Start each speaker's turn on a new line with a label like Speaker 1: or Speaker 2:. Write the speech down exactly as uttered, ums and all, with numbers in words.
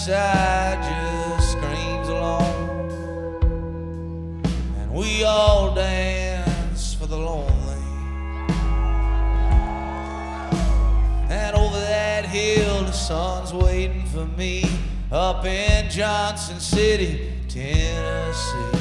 Speaker 1: side just screams along, and we all dance for the lonely. And over that hill the sun's waiting for me up in Johnson City, Tennessee.